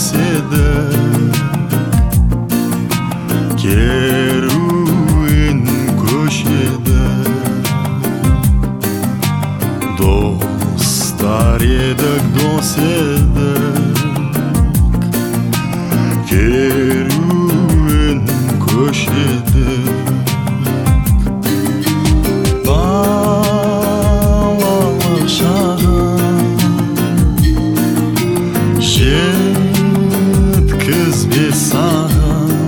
дос едік, керуен көшедік. Достар едік, дос едік, керуен көшедік. Балалық шағым жеткізбес саған,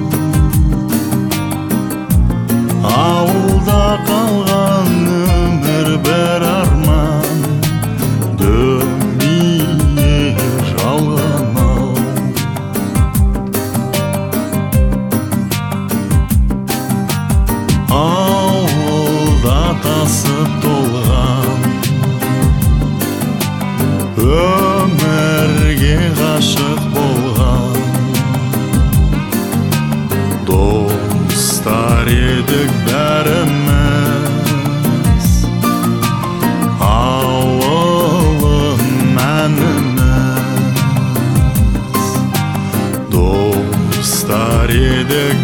ауылда қалған өмір бір арман, дүние жалған-ау. Ауылда тасып толған, өмірге ғашық болған, достар едік бәріміз, ауылым әніміз. Достар едік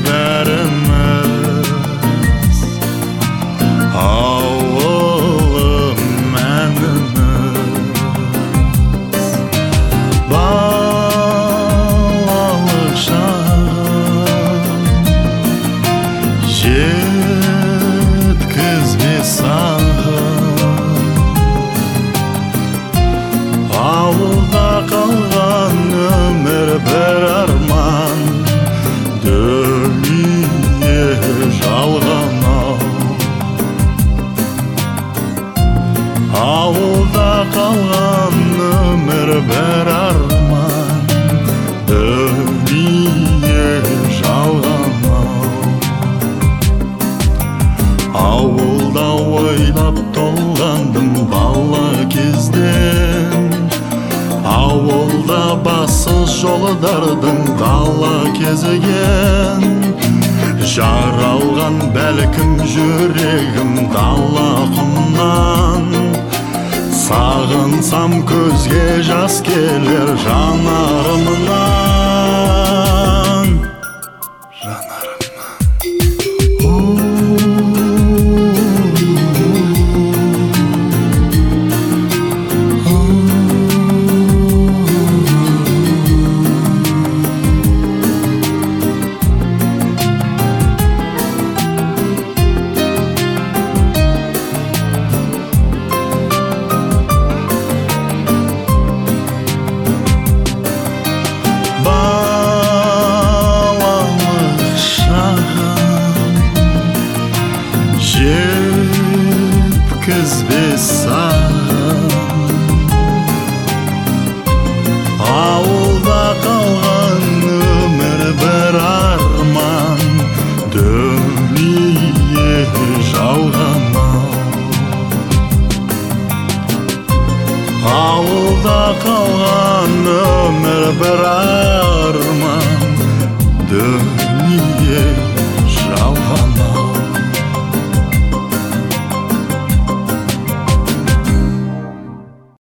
бәріміз, ауылым әніміз. Балалық шағым жеткізбес саған, ауылда қалған өмір бір арман, дүние жалған-ау. Ауылда қалған өмір бір арман, дүние жалған-ау. Ауылда ойлап толғандым бала кезден, ауылда бассыз жолдардың дала кезеген. Жаралған бәлкім жүрегім дала құмнан, сағынсам көзге жас келер жанарымнан. Жеткізбес саған, ауылда қалған өмір бір арман, дүние жалған-ау. Ауылда қалған өмір бір арман, дүние жалған-ау.